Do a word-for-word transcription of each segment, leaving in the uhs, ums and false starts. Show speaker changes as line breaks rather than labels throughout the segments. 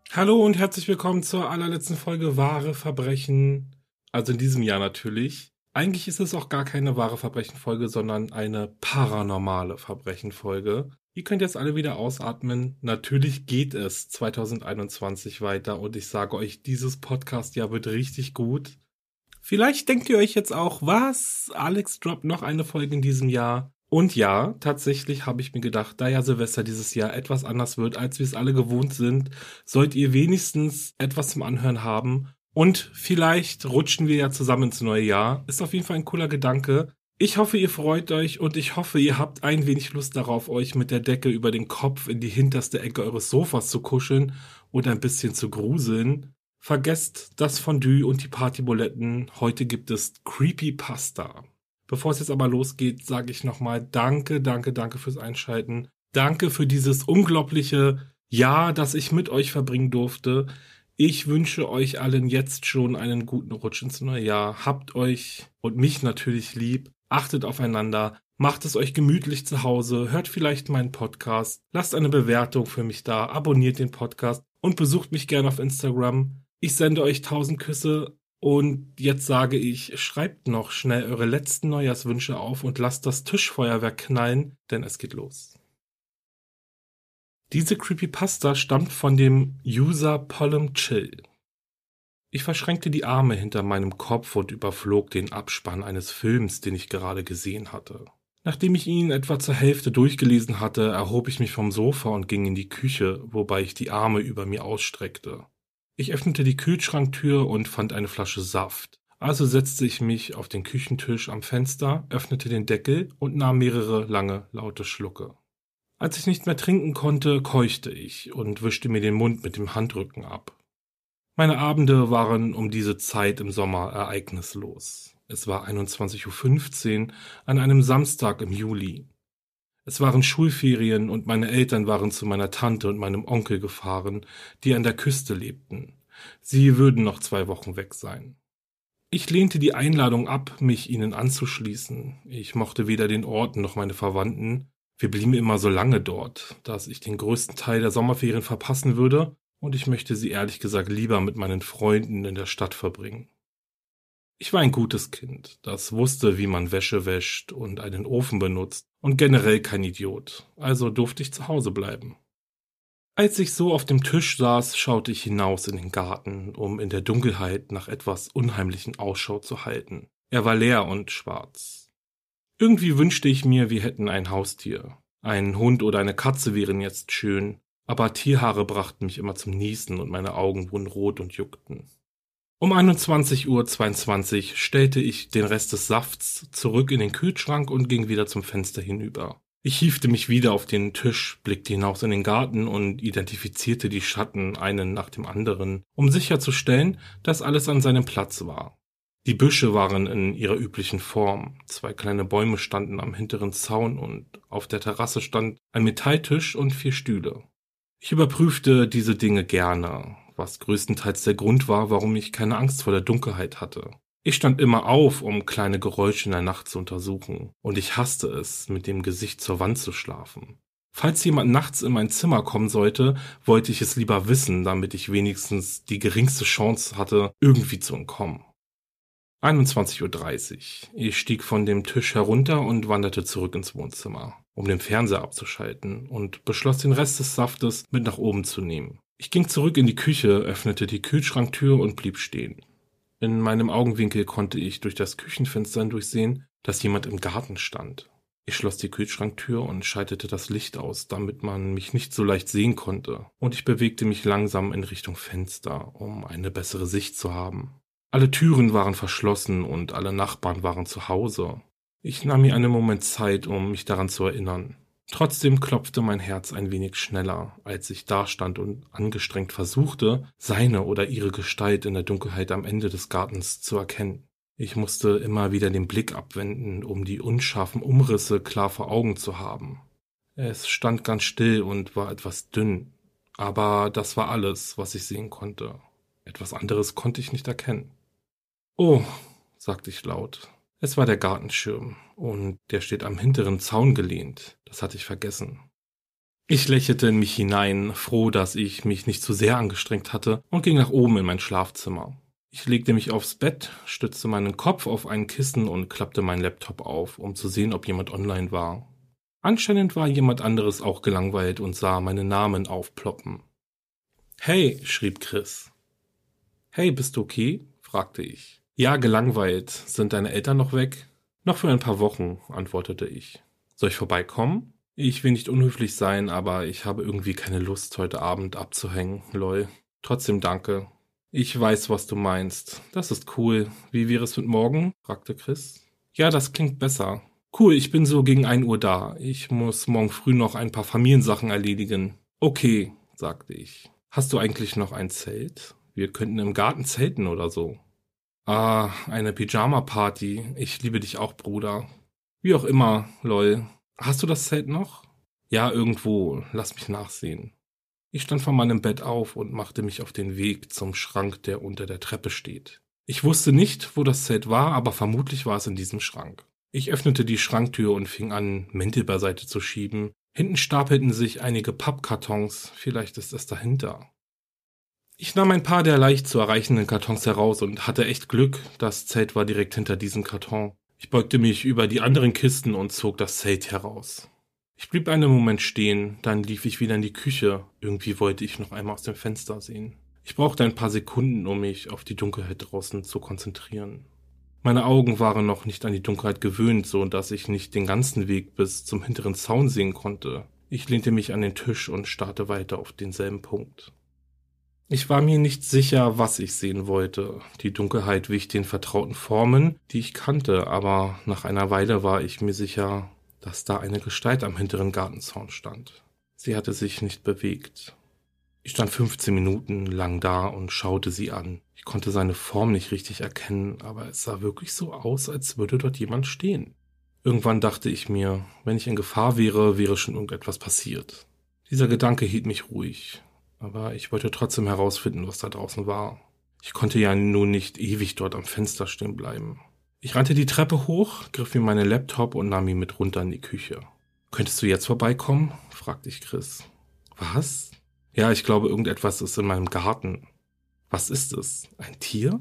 Hallo und herzlich willkommen zur allerletzten Folge Wahre Verbrechen. Also in diesem Jahr natürlich. Eigentlich ist es auch gar keine wahre Verbrechen-Folge, sondern eine paranormale Verbrechen-Folge. Ihr könnt jetzt alle wieder ausatmen. Natürlich geht es zwanzig einundzwanzig weiter und ich sage euch, dieses Podcast-Jahr wird richtig gut. Vielleicht denkt ihr euch jetzt auch, was? Alex droppt noch eine Folge in diesem Jahr. Und ja, tatsächlich habe ich mir gedacht, da ja Silvester dieses Jahr etwas anders wird, als wir es alle gewohnt sind, sollt ihr wenigstens etwas zum Anhören haben. Und vielleicht rutschen wir ja zusammen ins neue Jahr. Ist auf jeden Fall ein cooler Gedanke. Ich hoffe, ihr freut euch und ich hoffe, ihr habt ein wenig Lust darauf, euch mit der Decke über den Kopf in die hinterste Ecke eures Sofas zu kuscheln und ein bisschen zu gruseln. Vergesst das Fondue und die Partybuletten. Heute gibt es Creepypasta. Bevor es jetzt aber losgeht, sage ich nochmal danke, danke, danke fürs Einschalten. Danke für dieses unglaubliche Jahr, das ich mit euch verbringen durfte. Ich wünsche euch allen jetzt schon einen guten Rutsch ins neue Jahr. Habt euch und mich natürlich lieb. Achtet aufeinander. Macht es euch gemütlich zu Hause. Hört vielleicht meinen Podcast. Lasst eine Bewertung für mich da. Abonniert den Podcast und besucht mich gerne auf Instagram. Ich sende euch tausend Küsse. Und jetzt sage ich, schreibt noch schnell eure letzten Neujahrswünsche auf und lasst das Tischfeuerwerk knallen, denn es geht los. Diese Creepypasta stammt von dem User Pollum Chill. Ich verschränkte die Arme hinter meinem Kopf und überflog den Abspann eines Films, den ich gerade gesehen hatte. Nachdem ich ihn etwa zur Hälfte durchgelesen hatte, erhob ich mich vom Sofa und ging in die Küche, wobei ich die Arme über mir ausstreckte. Ich öffnete die Kühlschranktür und fand eine Flasche Saft. Also setzte ich mich auf den Küchentisch am Fenster, öffnete den Deckel und nahm mehrere lange, laute Schlucke. Als ich nicht mehr trinken konnte, keuchte ich und wischte mir den Mund mit dem Handrücken ab. Meine Abende waren um diese Zeit im Sommer ereignislos. Es war einundzwanzig Uhr fünfzehn an einem Samstag im Juli. Es waren Schulferien und meine Eltern waren zu meiner Tante und meinem Onkel gefahren, die an der Küste lebten. Sie würden noch zwei Wochen weg sein. Ich lehnte die Einladung ab, mich ihnen anzuschließen. Ich mochte weder den Ort noch meine Verwandten. Wir blieben immer so lange dort, dass ich den größten Teil der Sommerferien verpassen würde, und ich möchte sie ehrlich gesagt lieber mit meinen Freunden in der Stadt verbringen. Ich war ein gutes Kind, das wusste, wie man Wäsche wäscht und einen Ofen benutzt und generell kein Idiot, also durfte ich zu Hause bleiben. Als ich so auf dem Tisch saß, schaute ich hinaus in den Garten, um in der Dunkelheit nach etwas Unheimlichen Ausschau zu halten. Er war leer und schwarz. Irgendwie wünschte ich mir, wir hätten ein Haustier. Ein Hund oder eine Katze wären jetzt schön, aber Tierhaare brachten mich immer zum Niesen und meine Augen wurden rot und juckten. Um einundzwanzig Uhr zweiundzwanzig stellte ich den Rest des Safts zurück in den Kühlschrank und ging wieder zum Fenster hinüber. Ich hiefte mich wieder auf den Tisch, blickte hinaus in den Garten und identifizierte die Schatten einen nach dem anderen, um sicherzustellen, dass alles an seinem Platz war. Die Büsche waren in ihrer üblichen Form, zwei kleine Bäume standen am hinteren Zaun und auf der Terrasse stand ein Metalltisch und vier Stühle. Ich überprüfte diese Dinge gerne, was größtenteils der Grund war, warum ich keine Angst vor der Dunkelheit hatte. Ich stand immer auf, um kleine Geräusche in der Nacht zu untersuchen, und ich hasste es, mit dem Gesicht zur Wand zu schlafen. Falls jemand nachts in mein Zimmer kommen sollte, wollte ich es lieber wissen, damit ich wenigstens die geringste Chance hatte, irgendwie zu entkommen. einundzwanzig Uhr dreißig. Ich stieg von dem Tisch herunter und wanderte zurück ins Wohnzimmer, um den Fernseher abzuschalten, und beschloss, den Rest des Saftes mit nach oben zu nehmen. Ich ging zurück in die Küche, öffnete die Kühlschranktür und blieb stehen. In meinem Augenwinkel konnte ich durch das Küchenfenster hindurchsehen, dass jemand im Garten stand. Ich schloss die Kühlschranktür und schaltete das Licht aus, damit man mich nicht so leicht sehen konnte, und ich bewegte mich langsam in Richtung Fenster, um eine bessere Sicht zu haben. Alle Türen waren verschlossen und alle Nachbarn waren zu Hause. Ich nahm mir einen Moment Zeit, um mich daran zu erinnern. Trotzdem klopfte mein Herz ein wenig schneller, als ich dastand und angestrengt versuchte, seine oder ihre Gestalt in der Dunkelheit am Ende des Gartens zu erkennen. Ich musste immer wieder den Blick abwenden, um die unscharfen Umrisse klar vor Augen zu haben. Es stand ganz still und war etwas dünn, aber das war alles, was ich sehen konnte. Etwas anderes konnte ich nicht erkennen. »Oh«, sagte ich laut. Es war der Gartenschirm, und der steht am hinteren Zaun gelehnt. Das hatte ich vergessen. Ich lächelte in mich hinein, froh, dass ich mich nicht zu sehr angestrengt hatte, und ging nach oben in mein Schlafzimmer. Ich legte mich aufs Bett, stützte meinen Kopf auf ein Kissen und klappte meinen Laptop auf, um zu sehen, ob jemand online war. Anscheinend war jemand anderes auch gelangweilt und sah meinen Namen aufploppen. »Hey«, schrieb Chris. »Hey, bist du okay?«, fragte ich. »Ja, gelangweilt. Sind deine Eltern noch weg?« »Noch für ein paar Wochen«, antwortete ich. »Soll ich vorbeikommen?« »Ich will nicht unhöflich sein, aber ich habe irgendwie keine Lust, heute Abend abzuhängen, lol. Trotzdem danke.« »Ich weiß, was du meinst. Das ist cool. Wie wäre es mit morgen?«, fragte Chris. »Ja, das klingt besser. Cool, ich bin so gegen ein Uhr da. Ich muss morgen früh noch ein paar Familiensachen erledigen.« »Okay«, sagte ich. »Hast du eigentlich noch ein Zelt? Wir könnten im Garten zelten oder so.« »Ah, eine Pyjama-Party. Ich liebe dich auch, Bruder.« »Wie auch immer, lol. Hast du das Zelt noch?« »Ja, irgendwo. Lass mich nachsehen.« Ich stand von meinem Bett auf und machte mich auf den Weg zum Schrank, der unter der Treppe steht. Ich wusste nicht, wo das Zelt war, aber vermutlich war es in diesem Schrank. Ich öffnete die Schranktür und fing an, Mäntel beiseite zu schieben. Hinten stapelten sich einige Pappkartons, vielleicht ist es dahinter. Ich nahm ein paar der leicht zu erreichenden Kartons heraus und hatte echt Glück, das Zelt war direkt hinter diesem Karton. Ich beugte mich über die anderen Kisten und zog das Zelt heraus. Ich blieb einen Moment stehen, dann lief ich wieder in die Küche. Irgendwie wollte ich noch einmal aus dem Fenster sehen. Ich brauchte ein paar Sekunden, um mich auf die Dunkelheit draußen zu konzentrieren. Meine Augen waren noch nicht an die Dunkelheit gewöhnt, so dass ich nicht den ganzen Weg bis zum hinteren Zaun sehen konnte. Ich lehnte mich an den Tisch und starrte weiter auf denselben Punkt. Ich war mir nicht sicher, was ich sehen wollte. Die Dunkelheit wich den vertrauten Formen, die ich kannte, aber nach einer Weile war ich mir sicher, dass da eine Gestalt am hinteren Gartenzaun stand. Sie hatte sich nicht bewegt. Ich stand fünfzehn Minuten lang da und schaute sie an. Ich konnte seine Form nicht richtig erkennen, aber es sah wirklich so aus, als würde dort jemand stehen. Irgendwann dachte ich mir, wenn ich in Gefahr wäre, wäre schon irgendetwas passiert. Dieser Gedanke hielt mich ruhig, aber ich wollte trotzdem herausfinden, was da draußen war. Ich konnte ja nun nicht ewig dort am Fenster stehen bleiben. Ich rannte die Treppe hoch, griff mir meinen Laptop und nahm ihn mit runter in die Küche. »Könntest du jetzt vorbeikommen?«, fragte ich Chris. »Was?« »Ja, ich glaube, irgendetwas ist in meinem Garten.« »Was ist es? Ein Tier?«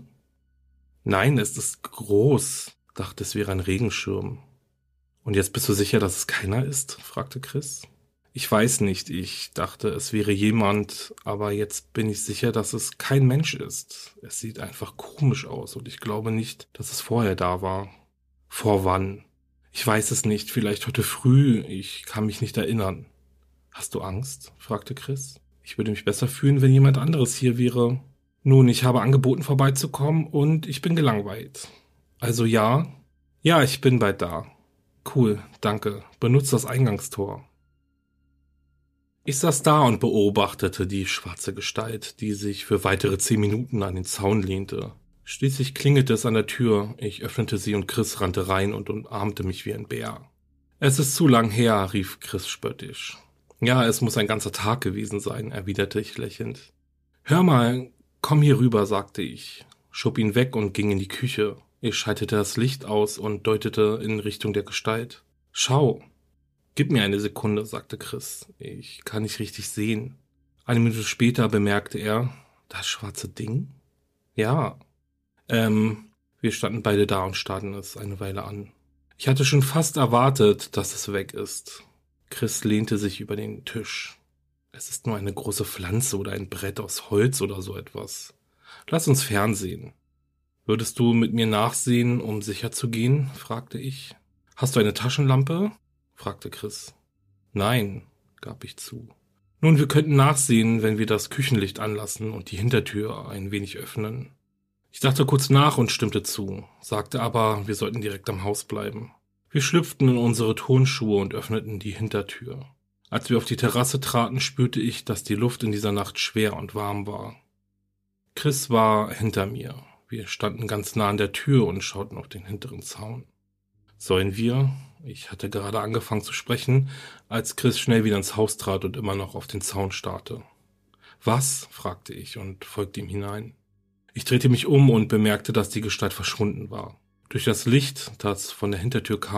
»Nein, es ist groß.« Dachte, es wäre ein Regenschirm. »Und jetzt bist du sicher, dass es keiner ist?«, fragte Chris. »Ich weiß nicht, ich dachte, es wäre jemand, aber jetzt bin ich sicher, dass es kein Mensch ist. Es sieht einfach komisch aus und ich glaube nicht, dass es vorher da war.« »Vor wann?« »Ich weiß es nicht, vielleicht heute früh, ich kann mich nicht erinnern.« »Hast du Angst?«, fragte Chris. »Ich würde mich besser fühlen, wenn jemand anderes hier wäre.« »Nun, ich habe angeboten, vorbeizukommen und ich bin gelangweilt.« »Also ja?« »Ja, ich bin bald da.« »Cool, danke. Benutzt das Eingangstor.« Ich saß da und beobachtete die schwarze Gestalt, die sich für weitere zehn Minuten an den Zaun lehnte. Schließlich klingelte es an der Tür, ich öffnete sie und Chris rannte rein und umarmte mich wie ein Bär. »Es ist zu lang her«, rief Chris spöttisch. »Ja, es muss ein ganzer Tag gewesen sein«, erwiderte ich lächelnd. »Hör mal, komm hier rüber«, sagte ich, schob ihn weg und ging in die Küche. Ich schaltete das Licht aus und deutete in Richtung der Gestalt. »Schau.« »Gib mir eine Sekunde«, sagte Chris. »Ich kann nicht richtig sehen.« Eine Minute später bemerkte er, »Das schwarze Ding?« »Ja.« Ähm, wir standen beide da und starrten es eine Weile an. Ich hatte schon fast erwartet, dass es weg ist. Chris lehnte sich über den Tisch. »Es ist nur eine große Pflanze oder ein Brett aus Holz oder so etwas. Lass uns fernsehen.« »Würdest du mit mir nachsehen, um sicher zu gehen?«, fragte ich. »Hast du eine Taschenlampe?«, fragte Chris. »Nein«, gab ich zu. »Nun, wir könnten nachsehen, wenn wir das Küchenlicht anlassen und die Hintertür ein wenig öffnen.« Ich dachte kurz nach und stimmte zu, sagte aber, wir sollten direkt am Haus bleiben. Wir schlüpften in unsere Turnschuhe und öffneten die Hintertür. Als wir auf die Terrasse traten, spürte ich, dass die Luft in dieser Nacht schwer und warm war. Chris war hinter mir. Wir standen ganz nah an der Tür und schauten auf den hinteren Zaun. »Sollen wir?« Ich hatte gerade angefangen zu sprechen, als Chris schnell wieder ins Haus trat und immer noch auf den Zaun starrte. »Was?«, fragte ich und folgte ihm hinein. Ich drehte mich um und bemerkte, dass die Gestalt verschwunden war. Durch das Licht, das von der Hintertür kam,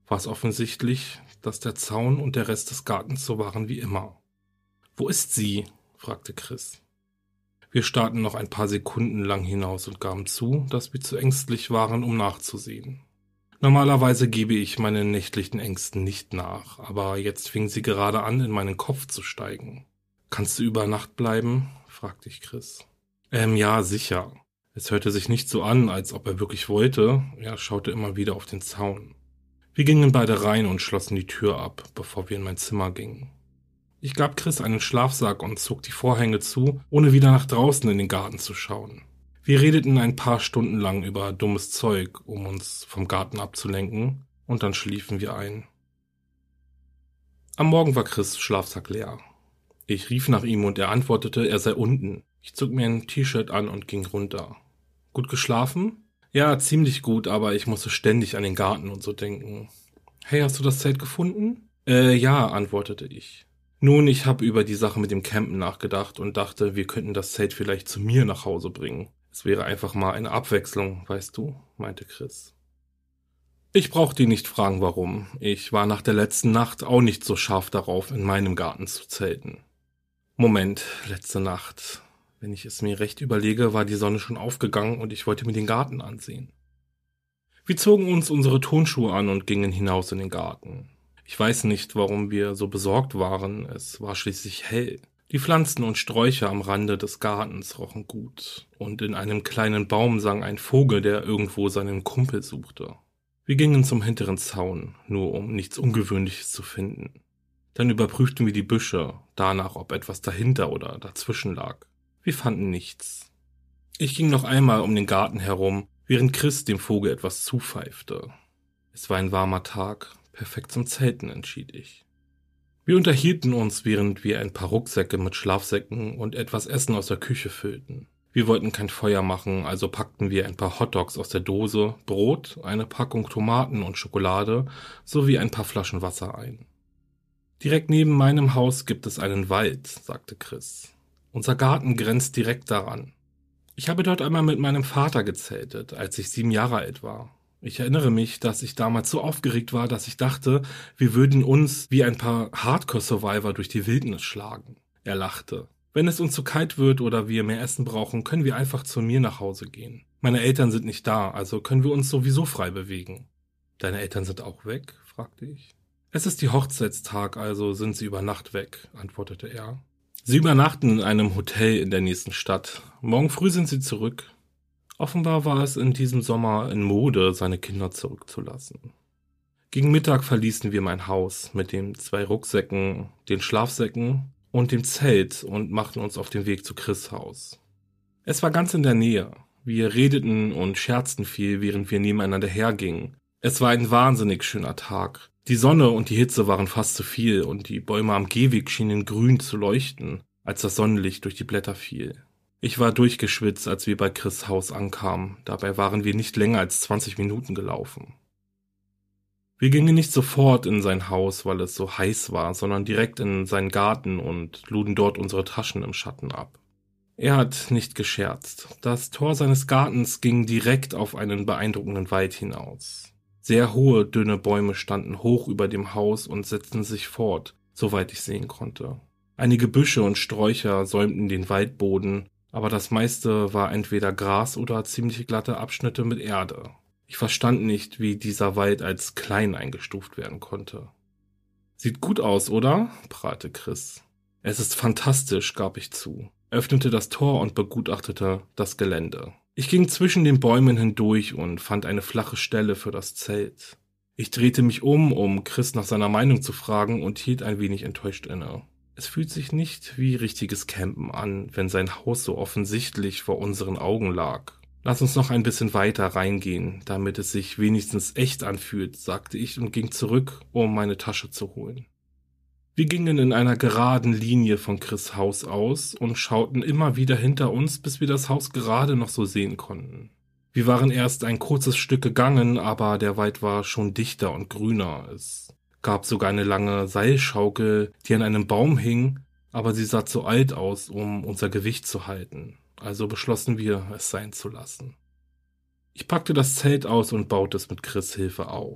war es offensichtlich, dass der Zaun und der Rest des Gartens so waren wie immer. »Wo ist sie?« fragte Chris. Wir starrten noch ein paar Sekunden lang hinaus und gaben zu, dass wir zu ängstlich waren, um nachzusehen. Normalerweise gebe ich meinen nächtlichen Ängsten nicht nach, aber jetzt fing sie gerade an, in meinen Kopf zu steigen. »Kannst du über Nacht bleiben?« fragte ich Chris. Ähm, ja, sicher. Es hörte sich nicht so an, als ob er wirklich wollte. Er schaute immer wieder auf den Zaun. Wir gingen beide rein und schlossen die Tür ab, bevor wir in mein Zimmer gingen. Ich gab Chris einen Schlafsack und zog die Vorhänge zu, ohne wieder nach draußen in den Garten zu schauen. Wir redeten ein paar Stunden lang über dummes Zeug, um uns vom Garten abzulenken, und dann schliefen wir ein. Am Morgen war Chris' Schlafsack leer. Ich rief nach ihm und er antwortete, er sei unten. Ich zog mir ein T-Shirt an und ging runter. Gut geschlafen? Ja, ziemlich gut, aber ich musste ständig an den Garten und so denken. Hey, hast du das Zelt gefunden? Äh, ja, antwortete ich. Nun, ich habe über die Sache mit dem Campen nachgedacht und dachte, wir könnten das Zelt vielleicht zu mir nach Hause bringen. Es wäre einfach mal eine Abwechslung, weißt du, meinte Chris. Ich brauchte ihn nicht fragen, warum. Ich war nach der letzten Nacht auch nicht so scharf darauf, in meinem Garten zu zelten. Moment, letzte Nacht. Wenn ich es mir recht überlege, war die Sonne schon aufgegangen und ich wollte mir den Garten ansehen. Wir zogen uns unsere Turnschuhe an und gingen hinaus in den Garten. Ich weiß nicht, warum wir so besorgt waren, es war schließlich hell. Die Pflanzen und Sträucher am Rande des Gartens rochen gut, und in einem kleinen Baum sang ein Vogel, der irgendwo seinen Kumpel suchte. Wir gingen zum hinteren Zaun, nur um nichts Ungewöhnliches zu finden. Dann überprüften wir die Büsche, danach, ob etwas dahinter oder dazwischen lag. Wir fanden nichts. Ich ging noch einmal um den Garten herum, während Chris dem Vogel etwas zupfeifte. Es war ein warmer Tag, perfekt zum Zelten, entschied ich. Wir unterhielten uns, während wir ein paar Rucksäcke mit Schlafsäcken und etwas Essen aus der Küche füllten. Wir wollten kein Feuer machen, also packten wir ein paar Hotdogs aus der Dose, Brot, eine Packung Tomaten und Schokolade sowie ein paar Flaschen Wasser ein. Direkt neben meinem Haus gibt es einen Wald, sagte Chris. Unser Garten grenzt direkt daran. Ich habe dort einmal mit meinem Vater gezeltet, als ich sieben Jahre alt war. Ich erinnere mich, dass ich damals so aufgeregt war, dass ich dachte, wir würden uns wie ein paar Hardcore-Survivor durch die Wildnis schlagen. Er lachte. Wenn es uns zu kalt wird oder wir mehr Essen brauchen, können wir einfach zu mir nach Hause gehen. Meine Eltern sind nicht da, also können wir uns sowieso frei bewegen. Deine Eltern sind auch weg? Fragte ich. Es ist die Hochzeitstag, also sind sie über Nacht weg, antwortete er. Sie übernachten in einem Hotel in der nächsten Stadt. Morgen früh sind sie zurück. Offenbar war es in diesem Sommer in Mode, seine Kinder zurückzulassen. Gegen Mittag verließen wir mein Haus mit den zwei Rucksäcken, den Schlafsäcken und dem Zelt und machten uns auf den Weg zu Chris' Haus. Es war ganz in der Nähe. Wir redeten und scherzten viel, während wir nebeneinander hergingen. Es war ein wahnsinnig schöner Tag. Die Sonne und die Hitze waren fast zu viel und die Bäume am Gehweg schienen grün zu leuchten, als das Sonnenlicht durch die Blätter fiel. Ich war durchgeschwitzt, als wir bei Chris' Haus ankamen. Dabei waren wir nicht länger als zwanzig Minuten gelaufen. Wir gingen nicht sofort in sein Haus, weil es so heiß war, sondern direkt in seinen Garten und luden dort unsere Taschen im Schatten ab. Er hat nicht gescherzt. Das Tor seines Gartens ging direkt auf einen beeindruckenden Wald hinaus. Sehr hohe, dünne Bäume standen hoch über dem Haus und setzten sich fort, soweit ich sehen konnte. Einige Büsche und Sträucher säumten den Waldboden, aber das meiste war entweder Gras oder ziemlich glatte Abschnitte mit Erde. Ich verstand nicht, wie dieser Wald als klein eingestuft werden konnte. Sieht gut aus, oder? Prahlte Chris. Es ist fantastisch, gab ich zu, öffnete das Tor und begutachtete das Gelände. Ich ging zwischen den Bäumen hindurch und fand eine flache Stelle für das Zelt. Ich drehte mich um, um Chris nach seiner Meinung zu fragen und hielt ein wenig enttäuscht inne. Es fühlt sich nicht wie richtiges Campen an, wenn sein Haus so offensichtlich vor unseren Augen lag. Lass uns noch ein bisschen weiter reingehen, damit es sich wenigstens echt anfühlt, sagte ich und ging zurück, um meine Tasche zu holen. Wir gingen in einer geraden Linie von Chris' Haus aus und schauten immer wieder hinter uns, bis wir das Haus gerade noch so sehen konnten. Wir waren erst ein kurzes Stück gegangen, aber der Wald war schon dichter und grüner. Es gab sogar eine lange Seilschaukel, die an einem Baum hing, aber sie sah zu alt aus, um unser Gewicht zu halten. Also beschlossen wir, es sein zu lassen. Ich packte das Zelt aus und baute es mit Chris' Hilfe auf.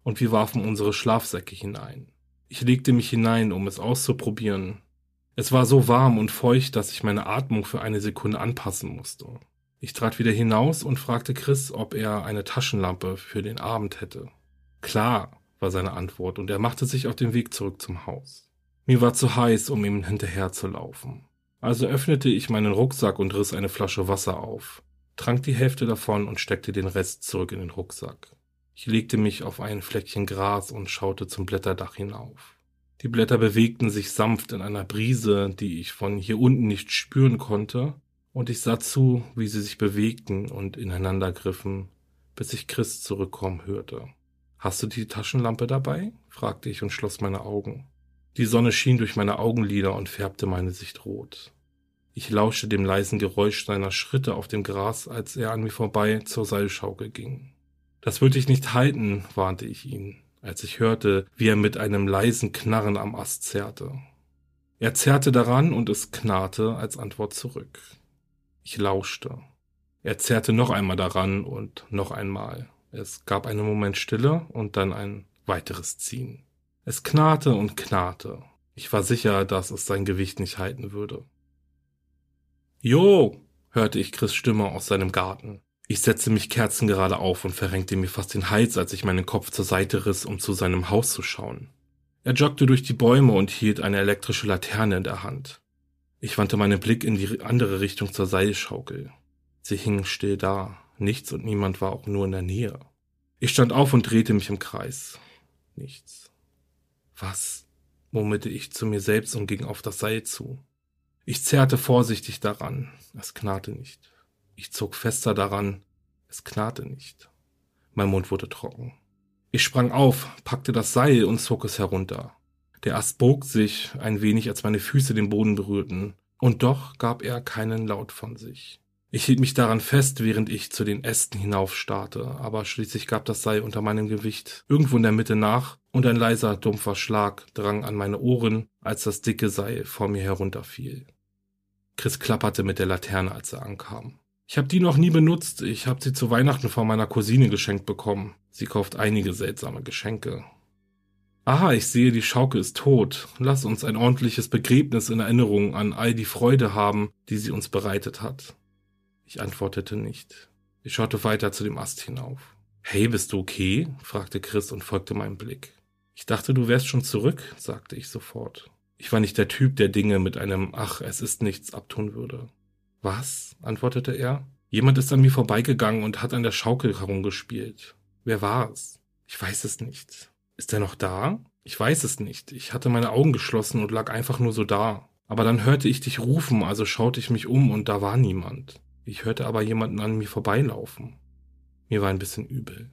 und wir warfen unsere Schlafsäcke hinein. Ich legte mich hinein, um es auszuprobieren. Es war so warm und feucht, dass ich meine Atmung für eine Sekunde anpassen musste. Ich trat wieder hinaus und fragte Chris, ob er eine Taschenlampe für den Abend hätte. Klar, war seine Antwort, und er machte sich auf den Weg zurück zum Haus. Mir war zu heiß, um ihm hinterher zu laufen. Also öffnete ich meinen Rucksack und riss eine Flasche Wasser auf, trank die Hälfte davon und steckte den Rest zurück in den Rucksack. Ich legte mich auf ein Fleckchen Gras und schaute zum Blätterdach hinauf. Die Blätter bewegten sich sanft in einer Brise, die ich von hier unten nicht spüren konnte, und ich sah zu, wie sie sich bewegten und ineinander griffen, bis ich Chris zurückkommen hörte. »Hast du die Taschenlampe dabei?« fragte ich und schloss meine Augen. Die Sonne schien durch meine Augenlider und färbte meine Sicht rot. Ich lauschte dem leisen Geräusch seiner Schritte auf dem Gras, als er an mir vorbei zur Seilschaukel ging. »Das würde ich nicht halten«, warnte ich ihn, als ich hörte, wie er mit einem leisen Knarren am Ast zerrte. Er zerrte daran und es knarrte als Antwort zurück. Ich lauschte. Er zerrte noch einmal daran und noch einmal. Es gab einen Moment Stille und dann ein weiteres Ziehen. Es knarrte und knarrte. Ich war sicher, dass es sein Gewicht nicht halten würde. »Jo«, hörte ich Chris' Stimme aus seinem Garten. Ich setzte mich kerzengerade auf und verrenkte mir fast den Hals, als ich meinen Kopf zur Seite riss, um zu seinem Haus zu schauen. Er joggte durch die Bäume und hielt eine elektrische Laterne in der Hand. Ich wandte meinen Blick in die andere Richtung zur Seilschaukel. Sie hing still da. Nichts und niemand war auch nur in der Nähe. Ich stand auf und drehte mich im Kreis. Nichts. »Was?«, murmelte ich zu mir selbst und ging auf das Seil zu. Ich zerrte vorsichtig daran. Es knarrte nicht. Ich zog fester daran. Es knarrte nicht. Mein Mund wurde trocken. Ich sprang auf, packte das Seil und zog es herunter. Der Ast bog sich ein wenig, als meine Füße den Boden berührten, und doch gab er keinen Laut von sich. Ich hielt mich daran fest, während ich zu den Ästen hinaufstarrte, aber schließlich gab das Seil unter meinem Gewicht irgendwo in der Mitte nach, und ein leiser, dumpfer Schlag drang an meine Ohren, als das dicke Seil vor mir herunterfiel. Chris klapperte mit der Laterne, als er ankam. »Ich habe die noch nie benutzt. Ich habe sie zu Weihnachten von meiner Cousine geschenkt bekommen. Sie kauft einige seltsame Geschenke.« »Aha, ich sehe, die Schaukel ist tot. Lass uns ein ordentliches Begräbnis in Erinnerung an all die Freude haben, die sie uns bereitet hat.« Ich antwortete nicht. Ich schaute weiter zu dem Ast hinauf. »Hey, bist du okay?«, fragte Chris und folgte meinem Blick. »Ich dachte, du wärst schon zurück«, sagte ich sofort. Ich war nicht der Typ, der Dinge mit einem »Ach, es ist nichts« abtun würde. »Was?«, antwortete er. »Jemand ist an mir vorbeigegangen und hat an der Schaukel herumgespielt. Wer war es?« »Ich weiß es nicht.« »Ist er noch da?« »Ich weiß es nicht. Ich hatte meine Augen geschlossen und lag einfach nur so da. Aber dann hörte ich dich rufen, also schaute ich mich um und da war niemand. Ich hörte aber jemanden an mir vorbeilaufen. Mir war ein bisschen übel.«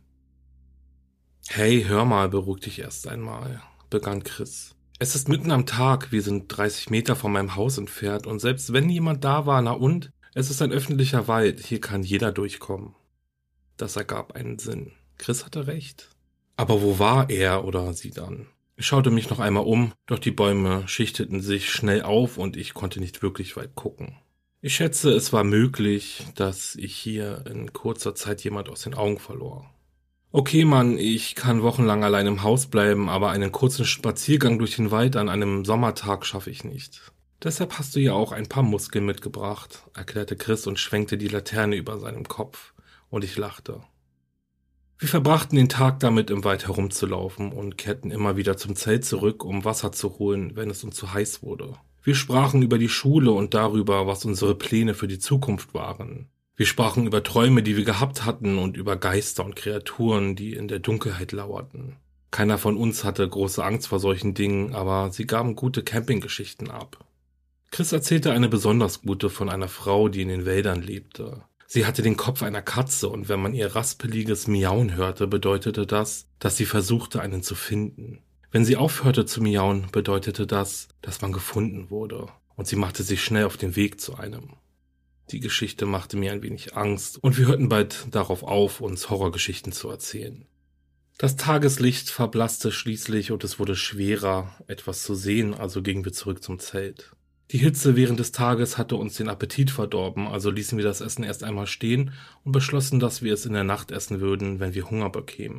»Hey, hör mal«, beruhig dich erst einmal«, begann Chris. »Es ist mitten am Tag, wir sind dreißig Meter von meinem Haus entfernt und selbst wenn jemand da war, na und? Es ist ein öffentlicher Wald, hier kann jeder durchkommen.« Das ergab einen Sinn. Chris hatte recht. Aber wo war er oder sie dann? Ich schaute mich noch einmal um, doch die Bäume schichteten sich schnell auf und ich konnte nicht wirklich weit gucken. Ich schätze, es war möglich, dass ich hier in kurzer Zeit jemand aus den Augen verlor. Okay, Mann, ich kann wochenlang allein im Haus bleiben, aber einen kurzen Spaziergang durch den Wald an einem Sommertag schaffe ich nicht. Deshalb hast du ja auch ein paar Muskeln mitgebracht, erklärte Chris und schwenkte die Laterne über seinem Kopf, und ich lachte. Wir verbrachten den Tag damit, im Wald herumzulaufen und kehrten immer wieder zum Zelt zurück, um Wasser zu holen, wenn es uns zu heiß wurde. Wir sprachen über die Schule und darüber, was unsere Pläne für die Zukunft waren. Wir sprachen über Träume, die wir gehabt hatten, und über Geister und Kreaturen, die in der Dunkelheit lauerten. Keiner von uns hatte große Angst vor solchen Dingen, aber sie gaben gute Campinggeschichten ab. Chris erzählte eine besonders gute von einer Frau, die in den Wäldern lebte. Sie hatte den Kopf einer Katze und wenn man ihr raspeliges Miauen hörte, bedeutete das, dass sie versuchte, einen zu finden. Wenn sie aufhörte zu miauen, bedeutete das, dass man gefunden wurde, und sie machte sich schnell auf den Weg zu einem. Die Geschichte machte mir ein wenig Angst und wir hörten bald darauf auf, uns Horrorgeschichten zu erzählen. Das Tageslicht verblasste schließlich und es wurde schwerer, etwas zu sehen, also gingen wir zurück zum Zelt. Die Hitze während des Tages hatte uns den Appetit verdorben, also ließen wir das Essen erst einmal stehen und beschlossen, dass wir es in der Nacht essen würden, wenn wir Hunger bekämen.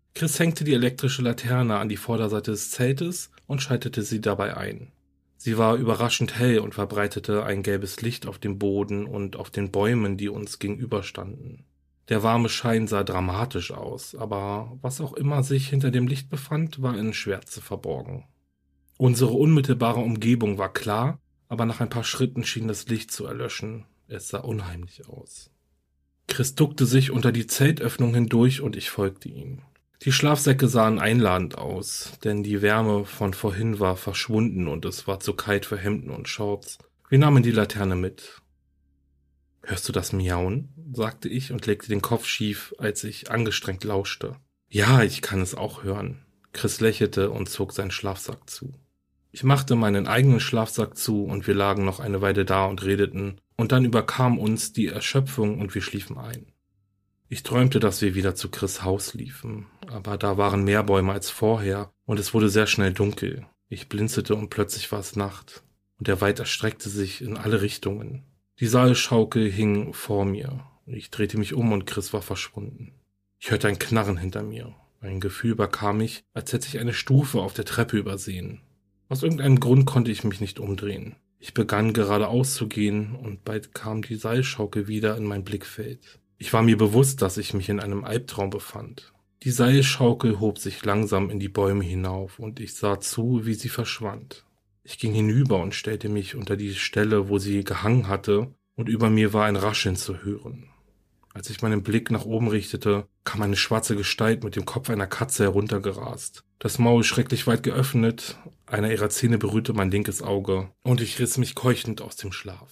Chris hängte die elektrische Laterne an die Vorderseite des Zeltes und schaltete sie dabei ein. Sie war überraschend hell und verbreitete ein gelbes Licht auf dem Boden und auf den Bäumen, die uns gegenüberstanden. Der warme Schein sah dramatisch aus, aber was auch immer sich hinter dem Licht befand, war in Schwärze verborgen. Unsere unmittelbare Umgebung war klar, aber nach ein paar Schritten schien das Licht zu erlöschen. Es sah unheimlich aus. Chris duckte sich unter die Zeltöffnung hindurch und ich folgte ihm. Die Schlafsäcke sahen einladend aus, denn die Wärme von vorhin war verschwunden und es war zu kalt für Hemden und Shorts. Wir nahmen die Laterne mit. »Hörst du das Miauen?« sagte ich und legte den Kopf schief, als ich angestrengt lauschte. »Ja, ich kann es auch hören.« Chris lächelte und zog seinen Schlafsack zu. Ich machte meinen eigenen Schlafsack zu und wir lagen noch eine Weile da und redeten, und dann überkam uns die Erschöpfung und wir schliefen ein. Ich träumte, dass wir wieder zu Chris' Haus liefen, aber da waren mehr Bäume als vorher und es wurde sehr schnell dunkel. Ich blinzelte und plötzlich war es Nacht und der Wald erstreckte sich in alle Richtungen. Die Seilschaukel hing vor mir. Ich drehte mich um und Chris war verschwunden. Ich hörte ein Knarren hinter mir. Ein Gefühl überkam mich, als hätte ich eine Stufe auf der Treppe übersehen. Aus irgendeinem Grund konnte ich mich nicht umdrehen. Ich begann geradeaus zu gehen und bald kam die Seilschaukel wieder in mein Blickfeld. Ich war mir bewusst, dass ich mich in einem Albtraum befand. Die Seilschaukel hob sich langsam in die Bäume hinauf und ich sah zu, wie sie verschwand. Ich ging hinüber und stellte mich unter die Stelle, wo sie gehangen hatte, und über mir war ein Rascheln zu hören. Als ich meinen Blick nach oben richtete, kam eine schwarze Gestalt mit dem Kopf einer Katze heruntergerast. Das Maul schrecklich weit geöffnet, einer ihrer Zähne berührte mein linkes Auge und ich riss mich keuchend aus dem Schlaf.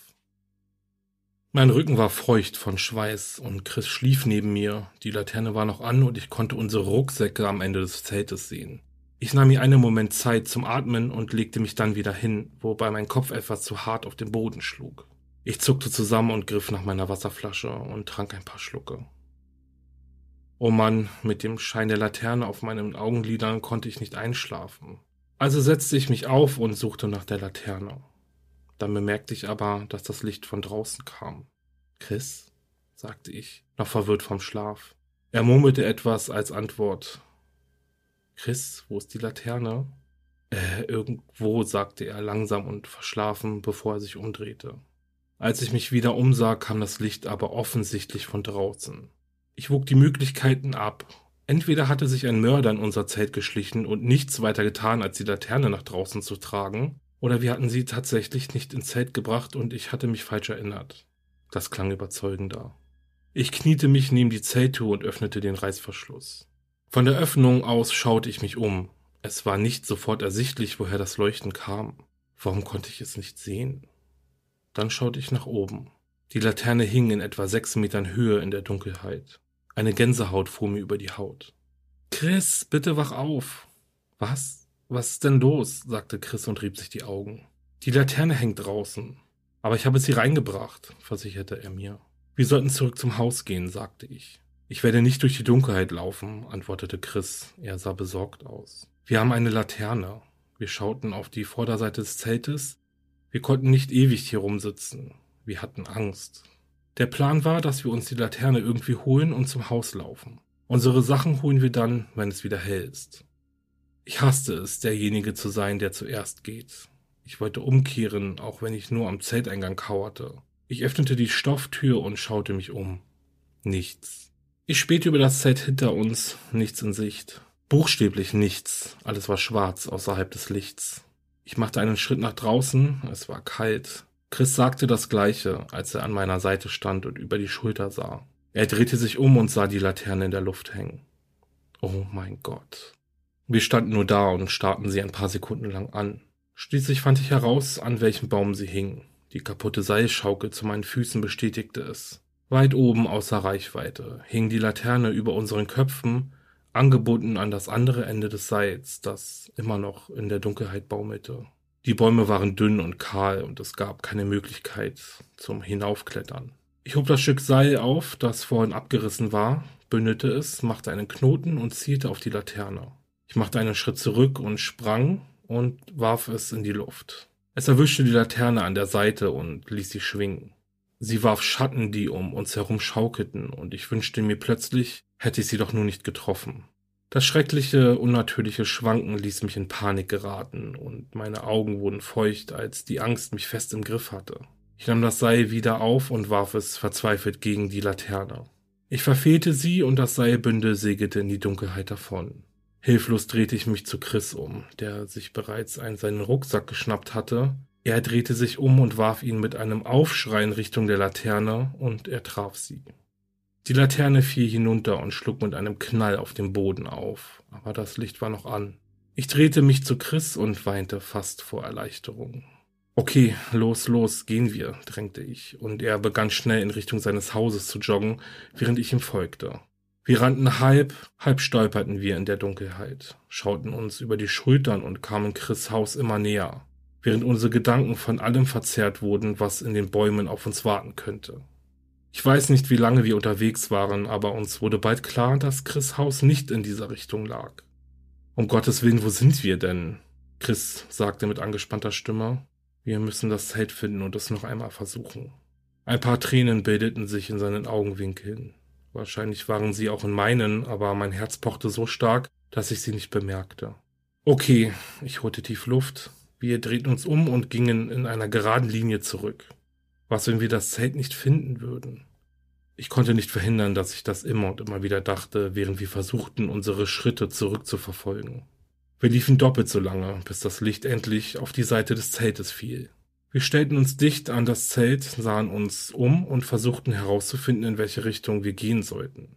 Mein Rücken war feucht von Schweiß und Chris schlief neben mir. Die Laterne war noch an und ich konnte unsere Rucksäcke am Ende des Zeltes sehen. Ich nahm mir einen Moment Zeit zum Atmen und legte mich dann wieder hin, wobei mein Kopf etwas zu hart auf den Boden schlug. Ich zuckte zusammen und griff nach meiner Wasserflasche und trank ein paar Schlucke. Oh Mann, mit dem Schein der Laterne auf meinen Augenlidern konnte ich nicht einschlafen. Also setzte ich mich auf und suchte nach der Laterne. Dann bemerkte ich aber, dass das Licht von draußen kam. »Chris?« sagte ich, noch verwirrt vom Schlaf. Er murmelte etwas als Antwort. »Chris, wo ist die Laterne?« »Äh, irgendwo«, sagte er langsam und verschlafen, bevor er sich umdrehte. Als ich mich wieder umsah, kam das Licht aber offensichtlich von draußen. Ich wog die Möglichkeiten ab. Entweder hatte sich ein Mörder in unser Zelt geschlichen und nichts weiter getan, als die Laterne nach draußen zu tragen, oder wir hatten sie tatsächlich nicht ins Zelt gebracht und ich hatte mich falsch erinnert. Das klang überzeugender. Ich kniete mich neben die Zelttür und öffnete den Reißverschluss. Von der Öffnung aus schaute ich mich um. Es war nicht sofort ersichtlich, woher das Leuchten kam. Warum konnte ich es nicht sehen? Dann schaute ich nach oben. Die Laterne hing in etwa sechs Metern Höhe in der Dunkelheit. Eine Gänsehaut fuhr mir über die Haut. »Chris, bitte wach auf!« »Was? Was ist denn los?« sagte Chris und rieb sich die Augen. »Die Laterne hängt draußen. Aber ich habe sie reingebracht«, versicherte er mir. »Wir sollten zurück zum Haus gehen«, sagte ich. »Ich werde nicht durch die Dunkelheit laufen«, antwortete Chris. Er sah besorgt aus. »Wir haben eine Laterne.« Wir schauten auf die Vorderseite des Zeltes. Wir konnten nicht ewig hier rumsitzen. Wir hatten Angst. Der Plan war, dass wir uns die Laterne irgendwie holen und zum Haus laufen. Unsere Sachen holen wir dann, wenn es wieder hell ist. Ich hasste es, derjenige zu sein, der zuerst geht. Ich wollte umkehren, auch wenn ich nur am Zelteingang kauerte. Ich öffnete die Stofftür und schaute mich um. Nichts. Ich spähte über das Zelt hinter uns, nichts in Sicht. Buchstäblich nichts, alles war schwarz außerhalb des Lichts. Ich machte einen Schritt nach draußen, es war kalt. Chris sagte das Gleiche, als er an meiner Seite stand und über die Schulter sah. Er drehte sich um und sah die Laterne in der Luft hängen. Oh mein Gott. Wir standen nur da und starrten sie ein paar Sekunden lang an. Schließlich fand ich heraus, an welchem Baum sie hing. Die kaputte Seilschaukel zu meinen Füßen bestätigte es. Weit oben außer Reichweite hing die Laterne über unseren Köpfen, angebunden an das andere Ende des Seils, das immer noch in der Dunkelheit baumelte. Die Bäume waren dünn und kahl und es gab keine Möglichkeit zum Hinaufklettern. Ich hob das Stück Seil auf, das vorhin abgerissen war, bündete es, machte einen Knoten und zielte auf die Laterne. Ich machte einen Schritt zurück und sprang und warf es in die Luft. Es erwischte die Laterne an der Seite und ließ sie schwingen. Sie warf Schatten, die um uns herum schaukelten, und ich wünschte mir plötzlich, hätte ich sie doch nur nicht getroffen. Das schreckliche, unnatürliche Schwanken ließ mich in Panik geraten und meine Augen wurden feucht, als die Angst mich fest im Griff hatte. Ich nahm das Seil wieder auf und warf es verzweifelt gegen die Laterne. Ich verfehlte sie und das Seilbündel segelte in die Dunkelheit davon. Hilflos drehte ich mich zu Chris um, der sich bereits einen seinen Rucksack geschnappt hatte. Er drehte sich um und warf ihn mit einem Aufschrei in Richtung der Laterne und er traf sie. Die Laterne fiel hinunter und schlug mit einem Knall auf dem Boden auf, aber das Licht war noch an. Ich drehte mich zu Chris und weinte fast vor Erleichterung. »Okay, los, los, gehen wir«, drängte ich, und er begann schnell in Richtung seines Hauses zu joggen, während ich ihm folgte. Wir rannten halb, halb stolperten wir in der Dunkelheit, schauten uns über die Schultern und kamen Chris' Haus immer näher, während unsere Gedanken von allem verzerrt wurden, was in den Bäumen auf uns warten könnte. Ich weiß nicht, wie lange wir unterwegs waren, aber uns wurde bald klar, dass Chris' Haus nicht in dieser Richtung lag. »Um Gottes Willen, wo sind wir denn?« Chris sagte mit angespannter Stimme. »Wir müssen das Zelt finden und es noch einmal versuchen.« Ein paar Tränen bildeten sich in seinen Augenwinkeln. Wahrscheinlich waren sie auch in meinen, aber mein Herz pochte so stark, dass ich sie nicht bemerkte. »Okay«, ich holte tief Luft. Wir drehten uns um und gingen in einer geraden Linie zurück. Was, wenn wir das Zelt nicht finden würden? Ich konnte nicht verhindern, dass ich das immer und immer wieder dachte, während wir versuchten, unsere Schritte zurückzuverfolgen. Wir liefen doppelt so lange, bis das Licht endlich auf die Seite des Zeltes fiel. Wir stellten uns dicht an das Zelt, sahen uns um und versuchten herauszufinden, in welche Richtung wir gehen sollten.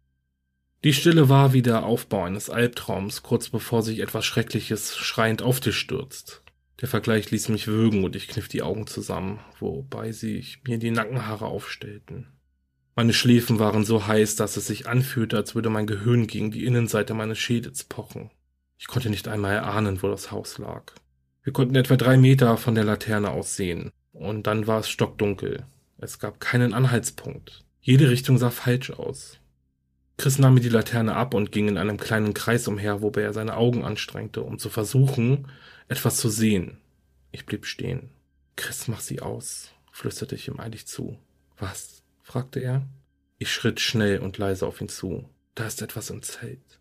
Die Stille war wie der Aufbau eines Albtraums, kurz bevor sich etwas Schreckliches schreiend auf dich stürzt. Der Vergleich ließ mich würgen und ich kniff die Augen zusammen, wobei sich mir die Nackenhaare aufstellten. Meine Schläfen waren so heiß, dass es sich anfühlte, als würde mein Gehirn gegen die Innenseite meines Schädels pochen. Ich konnte nicht einmal erahnen, wo das Haus lag. Wir konnten etwa drei Meter von der Laterne aus sehen, und dann war es stockdunkel. Es gab keinen Anhaltspunkt. Jede Richtung sah falsch aus. Chris nahm mir die Laterne ab und ging in einem kleinen Kreis umher, wobei er seine Augen anstrengte, um zu versuchen, etwas zu sehen. Ich blieb stehen. »Chris, mach sie aus«, flüsterte ich ihm eilig zu. »Was?«, fragte er. Ich schritt schnell und leise auf ihn zu. »Da ist etwas im Zelt.«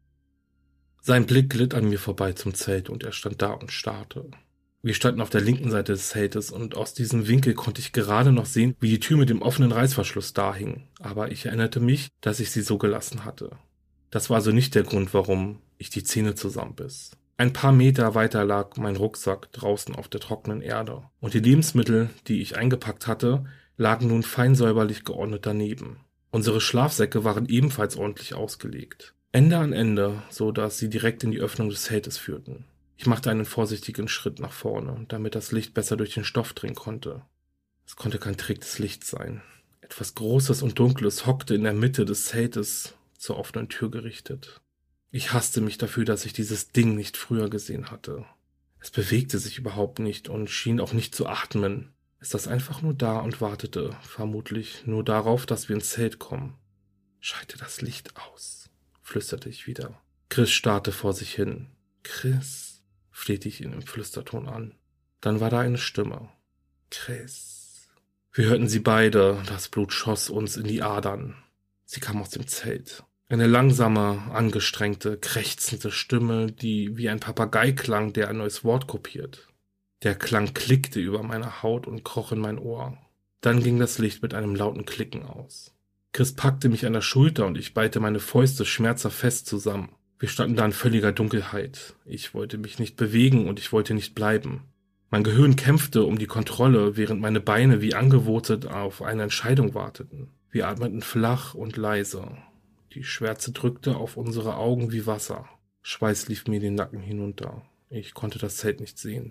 Sein Blick glitt an mir vorbei zum Zelt und er stand da und starrte. Wir standen auf der linken Seite des Zeltes und aus diesem Winkel konnte ich gerade noch sehen, wie die Tür mit dem offenen Reißverschluss dahing, aber ich erinnerte mich, dass ich sie so gelassen hatte. Das war also nicht der Grund, warum ich die Zähne zusammenbiss. Ein paar Meter weiter lag mein Rucksack draußen auf der trockenen Erde und die Lebensmittel, die ich eingepackt hatte, lagen nun fein säuberlich geordnet daneben. Unsere Schlafsäcke waren ebenfalls ordentlich ausgelegt. Ende an Ende, so dass sie direkt in die Öffnung des Zeltes führten. Ich machte einen vorsichtigen Schritt nach vorne, damit das Licht besser durch den Stoff dringen konnte. Es konnte kein Trick des Lichts sein. Etwas Großes und Dunkles hockte in der Mitte des Zeltes, zur offenen Tür gerichtet. Ich hasste mich dafür, dass ich dieses Ding nicht früher gesehen hatte. Es bewegte sich überhaupt nicht und schien auch nicht zu atmen. Es saß einfach nur da und wartete, vermutlich nur darauf, dass wir ins Zelt kommen. »Schalte das Licht aus«, flüsterte ich wieder. Chris starrte vor sich hin. »Chris«, flehte ich ihn im Flüsterton an. Dann war da eine Stimme. »Chris.« Wir hörten sie beide, das Blut schoss uns in die Adern. Sie kam aus dem Zelt. Eine langsame, angestrengte, krächzende Stimme, die wie ein Papagei klang, der ein neues Wort kopiert. Der Klang klickte über meine Haut und kroch in mein Ohr. Dann ging das Licht mit einem lauten Klicken aus. Chris packte mich an der Schulter und ich ballte meine Fäuste schmerzhaft fest zusammen. Wir standen da in völliger Dunkelheit. Ich wollte mich nicht bewegen und ich wollte nicht bleiben. Mein Gehirn kämpfte um die Kontrolle, während meine Beine wie angewurzelt auf eine Entscheidung warteten. Wir atmeten flach und leise. Die Schwärze drückte auf unsere Augen wie Wasser. Schweiß lief mir den Nacken hinunter. Ich konnte das Zelt nicht sehen.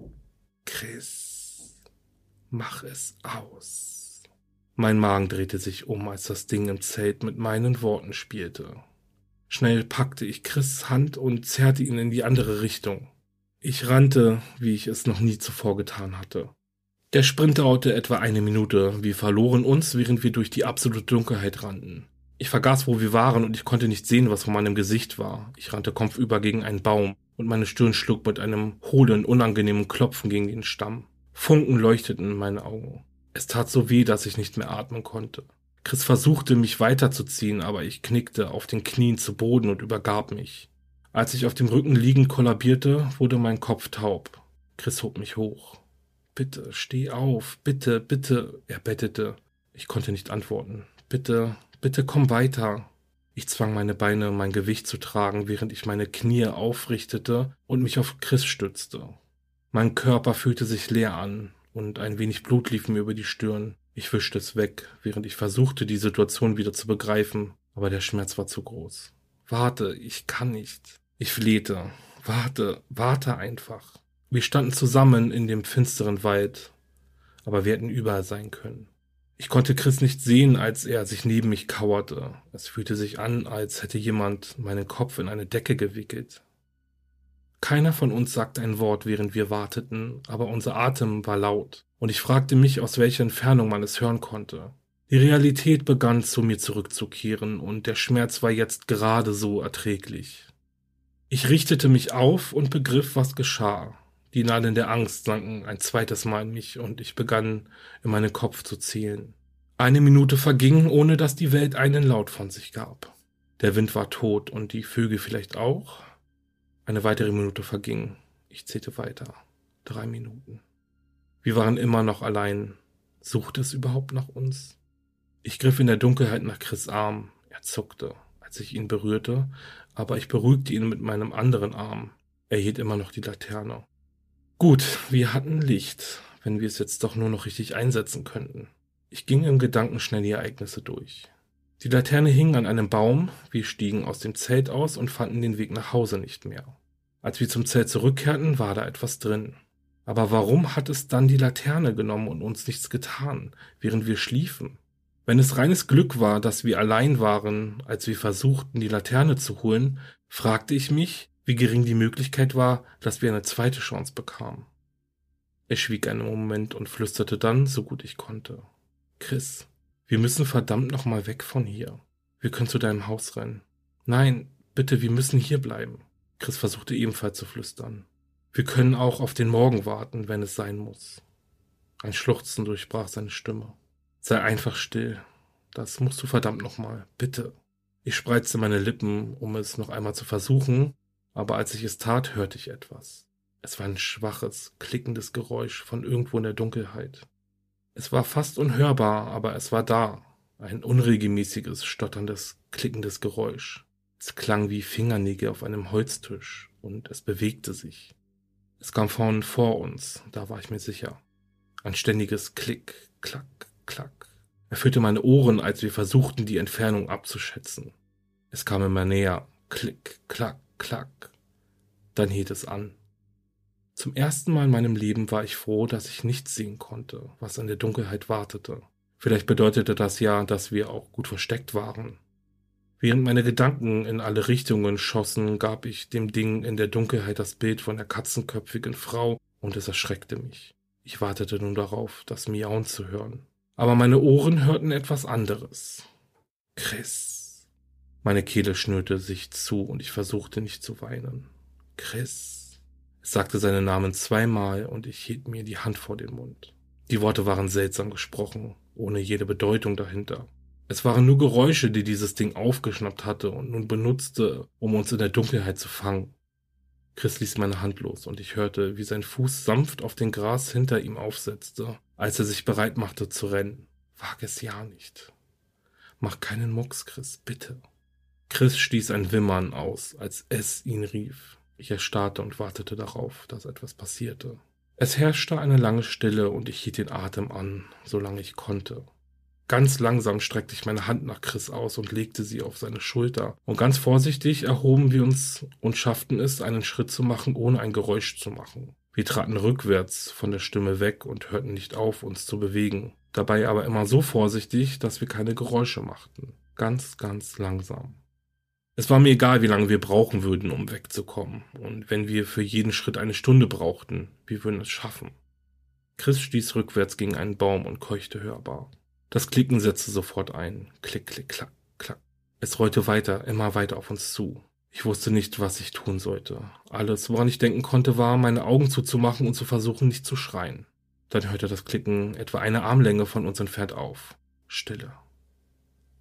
»Chris, mach es aus.« Mein Magen drehte sich um, als das Ding im Zelt mit meinen Worten spielte. Schnell packte ich Chris' Hand und zerrte ihn in die andere Richtung. Ich rannte, wie ich es noch nie zuvor getan hatte. Der Sprint dauerte etwa eine Minute. Wir verloren uns, während wir durch die absolute Dunkelheit rannten. Ich vergaß, wo wir waren und ich konnte nicht sehen, was vor meinem Gesicht war. Ich rannte kopfüber gegen einen Baum und meine Stirn schlug mit einem hohlen, unangenehmen Klopfen gegen den Stamm. Funken leuchteten in meine Augen. Es tat so weh, dass ich nicht mehr atmen konnte. Chris versuchte, mich weiterzuziehen, aber ich knickte auf den Knien zu Boden und übergab mich. Als ich auf dem Rücken liegend kollabierte, wurde mein Kopf taub. Chris hob mich hoch. »Bitte, steh auf, bitte, bitte«, er bettete. Ich konnte nicht antworten. »Bitte, bitte komm weiter.« Ich zwang meine Beine, mein Gewicht zu tragen, während ich meine Knie aufrichtete und mich auf Chris stützte. Mein Körper fühlte sich leer an und ein wenig Blut lief mir über die Stirn. Ich wischte es weg, während ich versuchte, die Situation wieder zu begreifen, aber der Schmerz war zu groß. »Warte, ich kann nicht.« Ich flehte. »Warte, warte einfach.« Wir standen zusammen in dem finsteren Wald, aber wir hätten überall sein können. Ich konnte Chris nicht sehen, als er sich neben mich kauerte. Es fühlte sich an, als hätte jemand meinen Kopf in eine Decke gewickelt. Keiner von uns sagte ein Wort, während wir warteten, aber unser Atem war laut, und ich fragte mich, aus welcher Entfernung man es hören konnte. Die Realität begann zu mir zurückzukehren, und der Schmerz war jetzt gerade so erträglich. Ich richtete mich auf und begriff, was geschah. Die Nadeln der Angst sanken ein zweites Mal in mich, und ich begann, in meinen Kopf zu zählen. Eine Minute verging, ohne dass die Welt einen Laut von sich gab. Der Wind war tot und die Vögel vielleicht auch. Eine weitere Minute verging. Ich zählte weiter. Drei Minuten. Wir waren immer noch allein. Suchte es überhaupt nach uns? Ich griff in der Dunkelheit nach Chris' Arm. Er zuckte, als ich ihn berührte, aber ich beruhigte ihn mit meinem anderen Arm. Er hielt immer noch die Laterne. Gut, wir hatten Licht, wenn wir es jetzt doch nur noch richtig einsetzen könnten. Ich ging im Gedanken schnell die Ereignisse durch. Die Laterne hing an einem Baum, wir stiegen aus dem Zelt aus und fanden den Weg nach Hause nicht mehr. Als wir zum Zelt zurückkehrten, war da etwas drin. Aber warum hat es dann die Laterne genommen und uns nichts getan, während wir schliefen? Wenn es reines Glück war, dass wir allein waren, als wir versuchten, die Laterne zu holen, fragte ich mich, wie gering die Möglichkeit war, dass wir eine zweite Chance bekamen. Er schwieg einen Moment und flüsterte dann, so gut ich konnte: »Chris, wir müssen verdammt nochmal weg von hier. Wir können zu deinem Haus rennen.« »Nein, bitte, wir müssen hier bleiben.« Chris versuchte ebenfalls zu flüstern. »Wir können auch auf den Morgen warten, wenn es sein muss.« Ein Schluchzen durchbrach seine Stimme. »Sei einfach still. Das musst du verdammt nochmal. Bitte.« Ich spreizte meine Lippen, um es noch einmal zu versuchen, aber als ich es tat, hörte ich etwas. Es war ein schwaches, klickendes Geräusch von irgendwo in der Dunkelheit. Es war fast unhörbar, aber es war da. Ein unregelmäßiges, stotterndes, klickendes Geräusch. Es klang wie Fingernägel auf einem Holztisch und es bewegte sich. Es kam von vor uns, da war ich mir sicher. Ein ständiges Klick, Klack, Klack. Erfüllte meine Ohren, als wir versuchten, die Entfernung abzuschätzen. Es kam immer näher. Klick, Klack, Klack. Dann hielt es an. Zum ersten Mal in meinem Leben war ich froh, dass ich nichts sehen konnte, was in der Dunkelheit wartete. Vielleicht bedeutete das ja, dass wir auch gut versteckt waren. Während meine Gedanken in alle Richtungen schossen, gab ich dem Ding in der Dunkelheit das Bild von der katzenköpfigen Frau und es erschreckte mich. Ich wartete nun darauf, das Miauen zu hören. Aber meine Ohren hörten etwas anderes. Chris. Meine Kehle schnürte sich zu und ich versuchte nicht zu weinen. Chris. Es sagte seinen Namen zweimal und ich hielt mir die Hand vor den Mund. Die Worte waren seltsam gesprochen, ohne jede Bedeutung dahinter. Es waren nur Geräusche, die dieses Ding aufgeschnappt hatte und nun benutzte, um uns in der Dunkelheit zu fangen. Chris ließ meine Hand los und ich hörte, wie sein Fuß sanft auf den Gras hinter ihm aufsetzte, als er sich bereit machte zu rennen. Wag es ja nicht. Mach keinen Mucks, Chris, bitte. Chris stieß ein Wimmern aus, als es ihn rief. Ich erstarrte und wartete darauf, dass etwas passierte. Es herrschte eine lange Stille und ich hielt den Atem an, solange ich konnte. Ganz langsam streckte ich meine Hand nach Chris aus und legte sie auf seine Schulter. Und ganz vorsichtig erhoben wir uns und schafften es, einen Schritt zu machen, ohne ein Geräusch zu machen. Wir traten rückwärts von der Stimme weg und hörten nicht auf, uns zu bewegen. Dabei aber immer so vorsichtig, dass wir keine Geräusche machten. Ganz, ganz langsam. Es war mir egal, wie lange wir brauchen würden, um wegzukommen. Und wenn wir für jeden Schritt eine Stunde brauchten, wir würden es schaffen. Chris stieß rückwärts gegen einen Baum und keuchte hörbar. Das Klicken setzte sofort ein. Klick, klick, klack, klack. Es rollte weiter, immer weiter auf uns zu. Ich wusste nicht, was ich tun sollte. Alles, woran ich denken konnte, war, meine Augen zuzumachen und zu versuchen, nicht zu schreien. Dann hörte das Klicken etwa eine Armlänge von uns entfernt auf. Stille.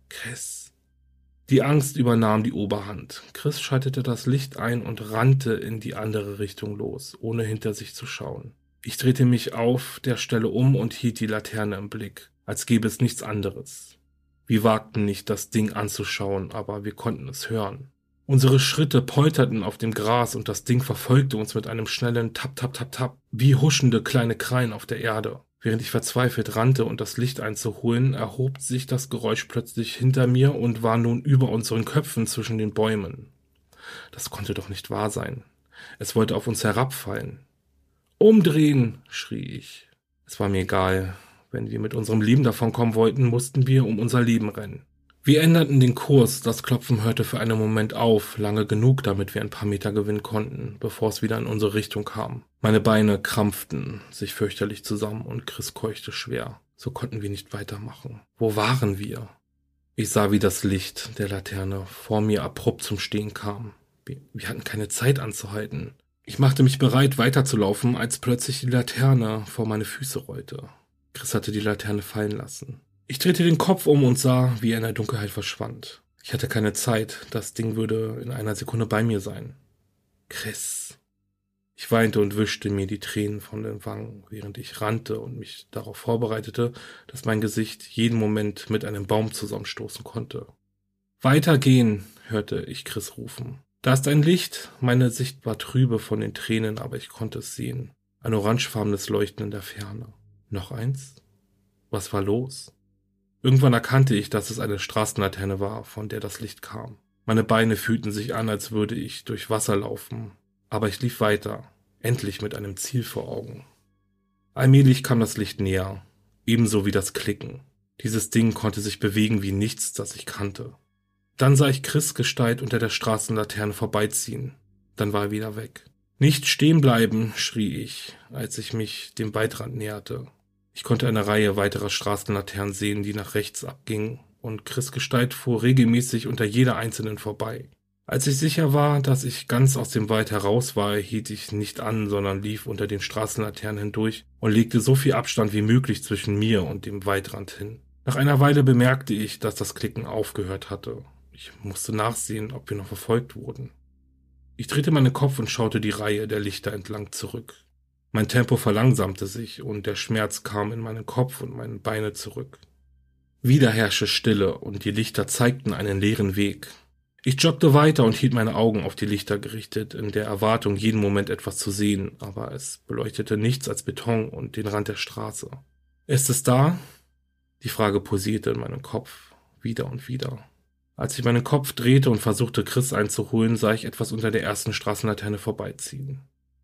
Chris. Die Angst übernahm die Oberhand. Chris schaltete das Licht ein und rannte in die andere Richtung los, ohne hinter sich zu schauen. Ich drehte mich auf der Stelle um und hielt die Laterne im Blick, als gäbe es nichts anderes. Wir wagten nicht, das Ding anzuschauen, aber wir konnten es hören. Unsere Schritte polterten auf dem Gras und das Ding verfolgte uns mit einem schnellen Tap, Tap, Tap, Tap, wie huschende kleine Krallen auf der Erde. Während ich verzweifelt rannte, um das Licht einzuholen, erhob sich das Geräusch plötzlich hinter mir und war nun über unseren Köpfen zwischen den Bäumen. Das konnte doch nicht wahr sein. Es wollte auf uns herabfallen. »Umdrehen«, schrie ich. Es war mir egal. Wenn wir mit unserem Leben davonkommen wollten, mussten wir um unser Leben rennen. Wir änderten den Kurs, das Klopfen hörte für einen Moment auf, lange genug, damit wir ein paar Meter gewinnen konnten, bevor es wieder in unsere Richtung kam. Meine Beine krampften sich fürchterlich zusammen und Chris keuchte schwer. So konnten wir nicht weitermachen. Wo waren wir? Ich sah, wie das Licht der Laterne vor mir abrupt zum Stehen kam. Wir, wir hatten keine Zeit anzuhalten. Ich machte mich bereit, weiterzulaufen, als plötzlich die Laterne vor meine Füße rollte. Chris hatte die Laterne fallen lassen. Ich drehte den Kopf um und sah, wie er in der Dunkelheit verschwand. Ich hatte keine Zeit, das Ding würde in einer Sekunde bei mir sein. Chris. Ich weinte und wischte mir die Tränen von den Wangen, während ich rannte und mich darauf vorbereitete, dass mein Gesicht jeden Moment mit einem Baum zusammenstoßen konnte. Weitergehen, hörte ich Chris rufen. Da ist ein Licht, meine Sicht war trübe von den Tränen, aber ich konnte es sehen. Ein orangefarbenes Leuchten in der Ferne. Noch eins? Was war los? Irgendwann erkannte ich, dass es eine Straßenlaterne war, von der das Licht kam. Meine Beine fühlten sich an, als würde ich durch Wasser laufen. Aber ich lief weiter, endlich mit einem Ziel vor Augen. Allmählich kam das Licht näher, ebenso wie das Klicken. Dieses Ding konnte sich bewegen wie nichts, das ich kannte. Dann sah ich Chris' Gestalt unter der Straßenlaterne vorbeiziehen. Dann war er wieder weg. »Nicht stehen bleiben«, schrie ich, als ich mich dem Waldrand näherte. Ich konnte eine Reihe weiterer Straßenlaternen sehen, die nach rechts abgingen, und Chris' Gestalt fuhr regelmäßig unter jeder einzelnen vorbei. Als ich sicher war, dass ich ganz aus dem Wald heraus war, hielt ich nicht an, sondern lief unter den Straßenlaternen hindurch und legte so viel Abstand wie möglich zwischen mir und dem Waldrand hin. Nach einer Weile bemerkte ich, dass das Klicken aufgehört hatte. Ich musste nachsehen, ob wir noch verfolgt wurden. Ich drehte meinen Kopf und schaute die Reihe der Lichter entlang zurück. Mein Tempo verlangsamte sich und der Schmerz kam in meinen Kopf und meine Beine zurück. Wieder herrschte Stille und die Lichter zeigten einen leeren Weg. Ich joggte weiter und hielt meine Augen auf die Lichter gerichtet, in der Erwartung, jeden Moment etwas zu sehen, aber es beleuchtete nichts als Beton und den Rand der Straße. »Ist es da?« Die Frage pulsierte in meinem Kopf, wieder und wieder. Als ich meinen Kopf drehte und versuchte, Chris einzuholen, sah ich etwas unter der ersten Straßenlaterne vorbeiziehen.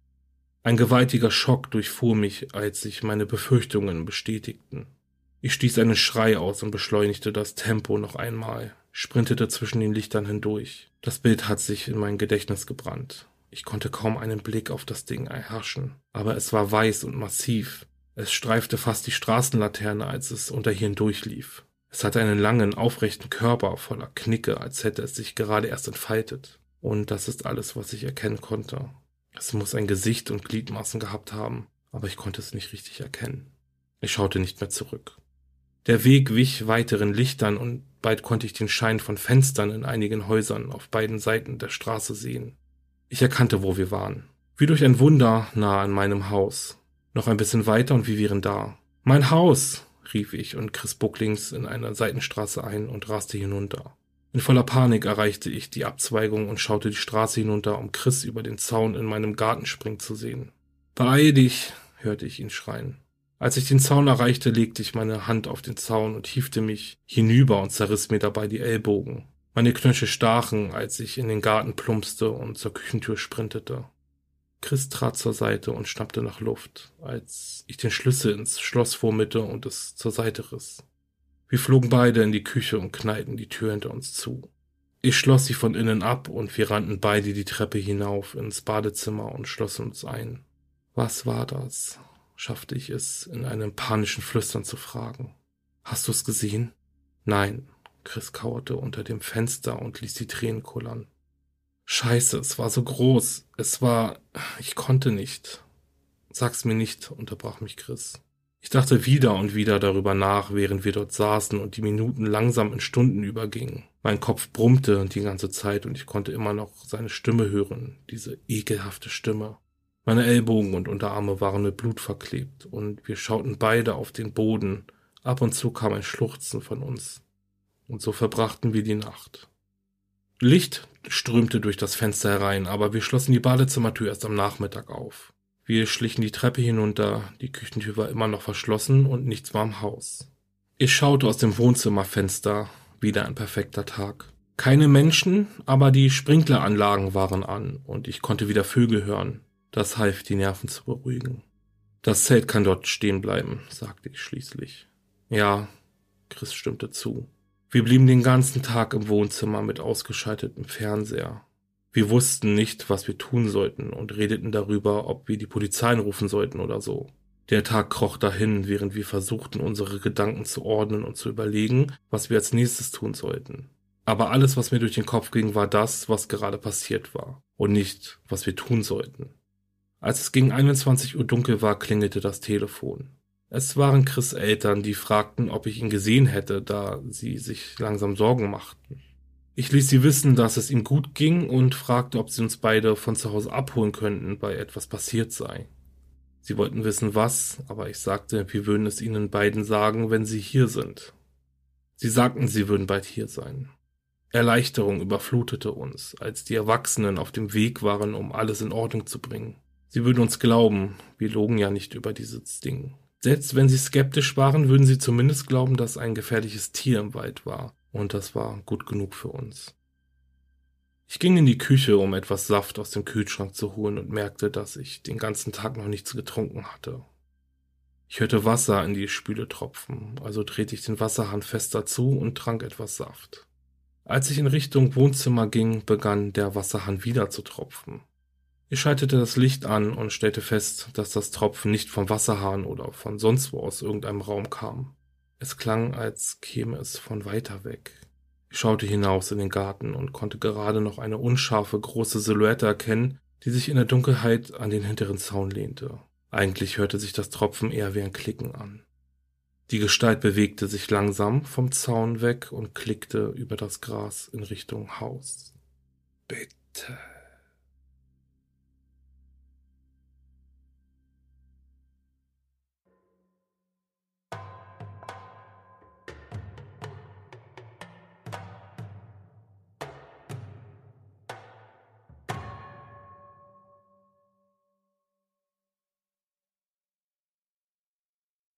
Ein gewaltiger Schock durchfuhr mich, als sich meine Befürchtungen bestätigten. Ich stieß einen Schrei aus und beschleunigte das Tempo noch einmal, sprintete zwischen den Lichtern hindurch. Das Bild hat sich in mein Gedächtnis gebrannt. Ich konnte kaum einen Blick auf das Ding erhaschen, aber es war weiß und massiv. Es streifte fast die Straßenlaterne, als es unter ihr hindurchlief. Es hatte einen langen, aufrechten Körper voller Knicke, als hätte es sich gerade erst entfaltet. Und das ist alles, was ich erkennen konnte. Es muss ein Gesicht und Gliedmaßen gehabt haben, aber ich konnte es nicht richtig erkennen. Ich schaute nicht mehr zurück. Der Weg wich weiteren Lichtern und bald konnte ich den Schein von Fenstern in einigen Häusern auf beiden Seiten der Straße sehen. Ich erkannte, wo wir waren. Wie durch ein Wunder nah an meinem Haus. Noch ein bisschen weiter und wir wären da. »Mein Haus«, rief ich und Chris bog links in eine Seitenstraße ein und raste hinunter. In voller Panik erreichte ich die Abzweigung und schaute die Straße hinunter, um Chris über den Zaun in meinem Garten springen zu sehen. »Beeil dich«, hörte ich ihn schreien. Als ich den Zaun erreichte, legte ich meine Hand auf den Zaun und hiefte mich hinüber und zerriss mir dabei die Ellbogen. Meine Knöchel stachen, als ich in den Garten plumpste und zur Küchentür sprintete. Chris trat zur Seite und schnappte nach Luft, als ich den Schlüssel ins Schloss vormitte und es zur Seite riss. Wir flogen beide in die Küche und knallten die Tür hinter uns zu. Ich schloss sie von innen ab und wir rannten beide die Treppe hinauf ins Badezimmer und schlossen uns ein. Was war das? Schaffte ich es, in einem panischen Flüstern zu fragen. Hast du es gesehen? Nein, Chris kauerte unter dem Fenster und ließ die Tränen kullern. Scheiße, es war so groß. Es war... Ich konnte nicht. Sag's mir nicht, unterbrach mich Chris. Ich dachte wieder und wieder darüber nach, während wir dort saßen und die Minuten langsam in Stunden übergingen. Mein Kopf brummte die ganze Zeit und ich konnte immer noch seine Stimme hören, diese ekelhafte Stimme. Meine Ellbogen und Unterarme waren mit Blut verklebt und wir schauten beide auf den Boden. Ab und zu kam ein Schluchzen von uns. Und so verbrachten wir die Nacht. Licht strömte durch das Fenster herein, aber wir schlossen die Badezimmertür erst am Nachmittag auf. Wir schlichen die Treppe hinunter, die Küchentür war immer noch verschlossen und nichts war im Haus. Ich schaute aus dem Wohnzimmerfenster, wieder ein perfekter Tag. Keine Menschen, aber die Sprinkleranlagen waren an und ich konnte wieder Vögel hören. Das half, die Nerven zu beruhigen. Das Zelt kann dort stehen bleiben, sagte ich schließlich. Ja, Chris stimmte zu. Wir blieben den ganzen Tag im Wohnzimmer mit ausgeschaltetem Fernseher. Wir wussten nicht, was wir tun sollten und redeten darüber, ob wir die Polizei anrufen sollten oder so. Der Tag kroch dahin, während wir versuchten, unsere Gedanken zu ordnen und zu überlegen, was wir als nächstes tun sollten. Aber alles, was mir durch den Kopf ging, war das, was gerade passiert war und nicht, was wir tun sollten. Als es gegen einundzwanzig Uhr dunkel war, klingelte das Telefon. Es waren Chris' Eltern, die fragten, ob ich ihn gesehen hätte, da sie sich langsam Sorgen machten. Ich ließ sie wissen, dass es ihm gut ging und fragte, ob sie uns beide von zu Hause abholen könnten, weil etwas passiert sei. Sie wollten wissen, was, aber ich sagte, wir würden es ihnen beiden sagen, wenn sie hier sind. Sie sagten, sie würden bald hier sein. Erleichterung überflutete uns, als die Erwachsenen auf dem Weg waren, um alles in Ordnung zu bringen. Sie würden uns glauben, wir logen ja nicht über dieses Ding. Selbst wenn sie skeptisch waren, würden sie zumindest glauben, dass ein gefährliches Tier im Wald war. Und das war gut genug für uns. Ich ging in die Küche, um etwas Saft aus dem Kühlschrank zu holen und merkte, dass ich den ganzen Tag noch nichts getrunken hatte. Ich hörte Wasser in die Spüle tropfen, also drehte ich den Wasserhahn fester zu und trank etwas Saft. Als ich in Richtung Wohnzimmer ging, begann der Wasserhahn wieder zu tropfen. Ich schaltete das Licht an und stellte fest, dass das Tropfen nicht vom Wasserhahn oder von sonst wo aus irgendeinem Raum kam. Es klang, als käme es von weiter weg. Ich schaute hinaus in den Garten und konnte gerade noch eine unscharfe, große Silhouette erkennen, die sich in der Dunkelheit an den hinteren Zaun lehnte. Eigentlich hörte sich das Tropfen eher wie ein Klicken an. Die Gestalt bewegte sich langsam vom Zaun weg und klickte über das Gras in Richtung Haus. »Bitte«,